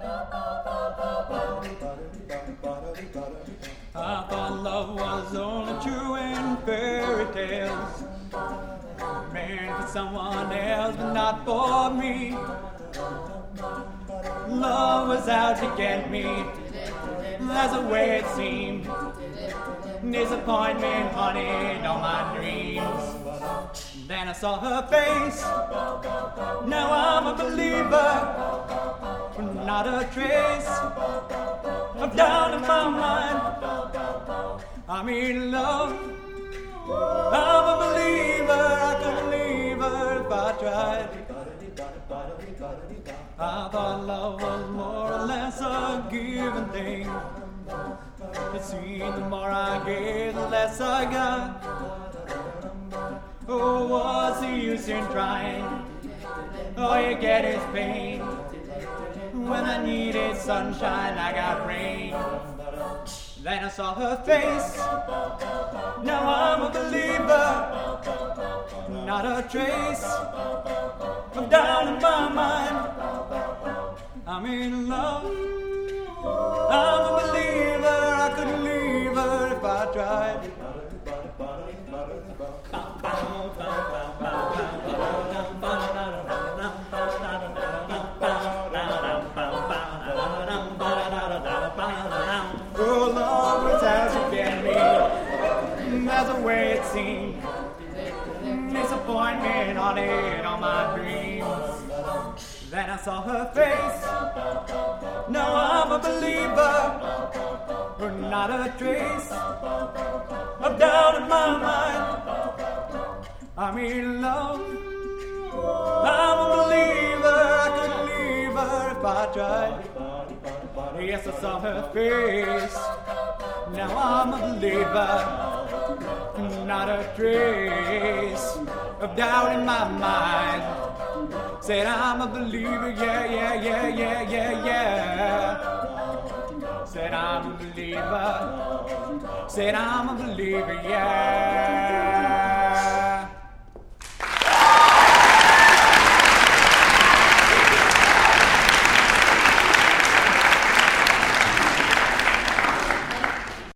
I thought love was only true in fairy tales, meant for someone else, but not for me. Love was out to get me, that's the way it seemed. Disappointment haunted all my dreams. Then I saw her face, now I'm a believer. Not a trace of doubt in my mind. I'm in love, I'm a believer. I couldn't leave her if I tried. I thought love was more or less a given thing. It seemed the more I gave, the less I got. Oh, what's the use in trying? All you get is pain. When I needed sunshine, I got rain. Then I saw her face, now I'm a believer. Not a trace of doubt in my mind. I'm in love, I'm a believer. I couldn't leave her if I tried. Oh, love was out to get me, that's the way it seemed. Disappointment haunted all my dreams. Then I saw her face, now I'm a believer. Not a trace of doubt in my mind. I'm in love, I'm a believer. I couldn't leave her if I tried. Yes, I saw her face, now I'm a believer. Not a trace of doubt in my mind. Said I'm a believer, yeah, yeah, yeah, yeah, yeah, yeah. Said I'm a believer. Said I'm a believer, yeah.